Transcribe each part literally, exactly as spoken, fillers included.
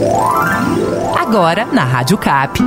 Agora na Rádio Cap.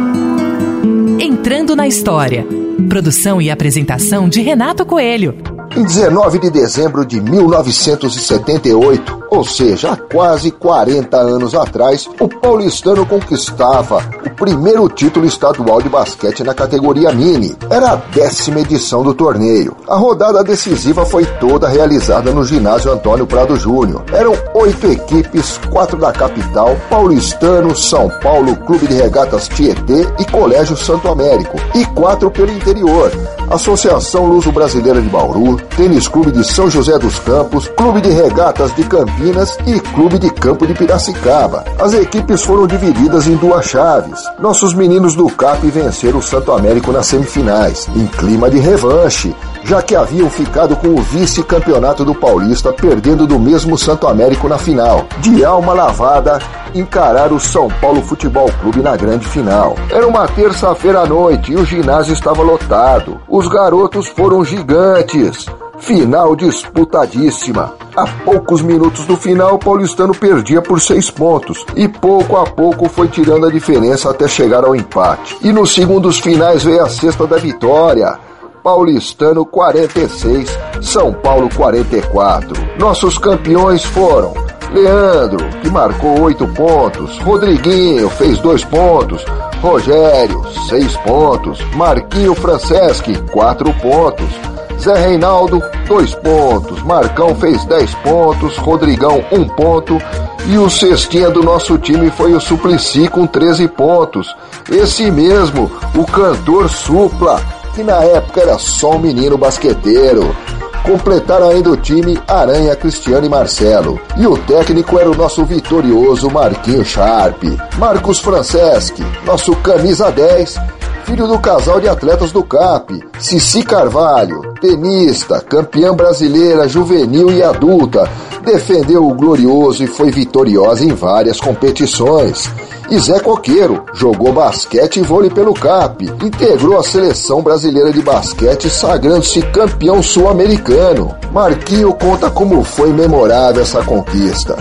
Entrando na História. Produção e apresentação de Renato Coelho. Em dezenove de dezembro de mil novecentos e setenta e oito, ou seja, há quase quarenta anos atrás, o paulistano conquistava o primeiro título estadual de basquete na categoria mini. Era a décima edição do torneio. A rodada decisiva foi toda realizada no ginásio Antônio Prado Júnior. Eram oito equipes, quatro da capital, Paulistano, São Paulo, Clube de Regatas Tietê e Colégio Santo Américo, e quatro pelo interior, Associação Luso-Brasileira de Bauru, Tênis Clube de São José dos Campos, Clube de Regatas de Campinas e Clube de Campo de Piracicaba. As equipes foram divididas em duas chaves. Nossos meninos do C A P venceram o Santo Américo nas semifinais, em clima de revanche, já que haviam ficado com o vice-campeonato do Paulista, perdendo do mesmo Santo Américo na final. De alma lavada, encararam o São Paulo Futebol Clube na grande final. Era uma terça-feira à noite e o ginásio estava lotado. Os garotos foram gigantes. Final disputadíssima. A poucos minutos do final, o paulistano perdia por seis pontos e pouco a pouco foi tirando a diferença até chegar ao empate. E nos segundos finais veio a cesta da vitória. Paulistano quarenta e seis, São Paulo quarenta e quatro. Nossos campeões foram Leandro, que marcou oito pontos, Rodriguinho fez dois pontos, Rogério, seis pontos, Marquinho Franceschi, quatro pontos, Zé Reinaldo, dois pontos, Marcão fez dez pontos, Rodrigão, um ponto, e o cestinha do nosso time foi o Suplicy com treze pontos. Esse mesmo, o cantor Supla, que na época era só um menino basqueteiro. Completaram ainda o time Aranha, Cristiano e Marcelo. E o técnico era o nosso vitorioso Marquinho Sharp. Marcos Franceschi, nosso camisa dez, filho do casal de atletas do C A P. Cici Carvalho, tenista, campeã brasileira juvenil e adulta, defendeu o glorioso e foi vitoriosa em várias competições. E Zé Coqueiro jogou basquete e vôlei pelo C A P, integrou a seleção brasileira de basquete, sagrando-se campeão sul-americano. Marquinho conta como foi memorável essa conquista.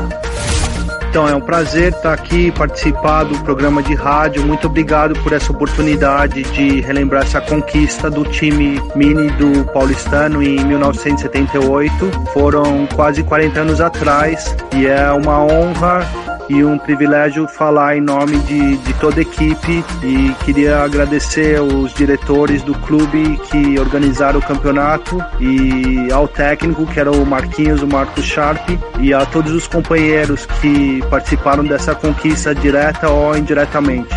Então é um prazer estar aqui, participar do programa de rádio. Muito obrigado por essa oportunidade de relembrar essa conquista do time mini do paulistano em mil novecentos e setenta e oito. Foram quase quarenta anos atrás e é uma honra e um privilégio falar em nome de, de toda a equipe, e queria agradecer aos diretores do clube que organizaram o campeonato e ao técnico, que era o Marquinhos, o Marcos Sharp, e a todos os companheiros que participaram dessa conquista direta ou indiretamente.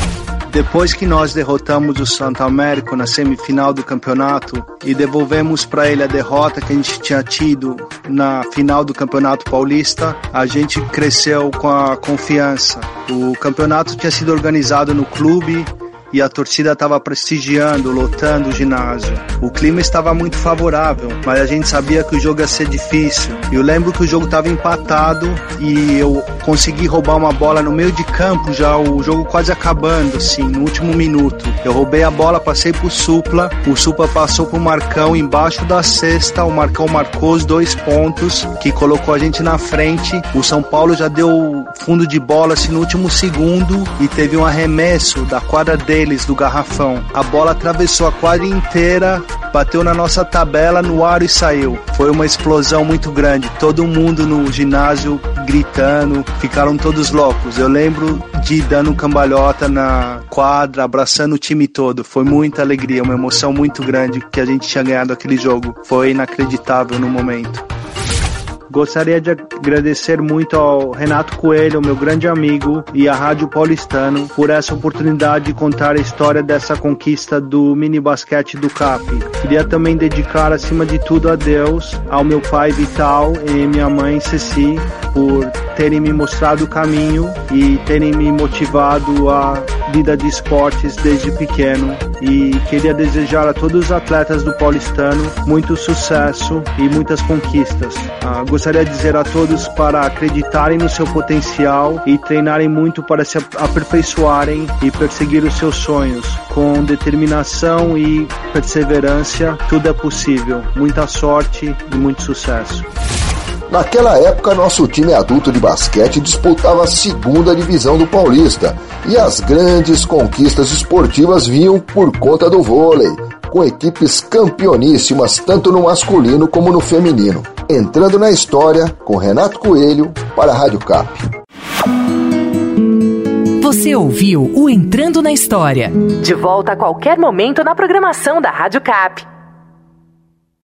Depois que nós derrotamos o Santo Américo na semifinal do campeonato e devolvemos para ele a derrota que a gente tinha tido na final do Campeonato Paulista, a gente cresceu com a confiança. O campeonato tinha sido organizado no clube e a torcida estava prestigiando, lotando o ginásio. O clima estava muito favorável, mas a gente sabia que o jogo ia ser difícil. Eu lembro que o jogo estava empatado e eu consegui roubar uma bola no meio de campo, já o jogo quase acabando, assim, no último minuto. Eu roubei a bola, passei pro Supla, o Supla passou pro Marcão embaixo da cesta, o Marcão marcou os dois pontos, que colocou a gente na frente. O São Paulo já deu fundo de bola assim, no último segundo e teve um arremesso da quadra dele, do garrafão. A bola atravessou a quadra inteira, bateu na nossa tabela, no aro e saiu. Foi uma explosão muito grande. Todo mundo no ginásio gritando, ficaram todos loucos. Eu lembro de dando cambalhota na quadra, abraçando o time todo. Foi muita alegria, uma emoção muito grande que a gente tinha ganhado aquele jogo. Foi inacreditável no momento. Gostaria de agradecer muito ao Renato Coelho, meu grande amigo, e à Rádio Paulistano por essa oportunidade de contar a história dessa conquista do mini basquete do C A P. Queria também dedicar, acima de tudo, a Deus, ao meu pai Vital e minha mãe Ceci, por terem me mostrado o caminho e terem me motivado à vida de esportes desde pequeno. E queria desejar a todos os atletas do Paulistano muito sucesso e muitas conquistas. Ah, gostaria de dizer a todos para acreditarem no seu potencial e treinarem muito para se aperfeiçoarem e perseguir os seus sonhos. Com determinação e perseverança, tudo é possível. Muita sorte e muito sucesso. Naquela época, nosso time adulto de basquete disputava a segunda divisão do Paulista e as grandes conquistas esportivas vinham por conta do vôlei, com equipes campeoníssimas tanto no masculino como no feminino. Entrando na história com Renato Coelho para a Rádio Cap. Você ouviu o Entrando na História. De volta a qualquer momento na programação da Rádio Cap.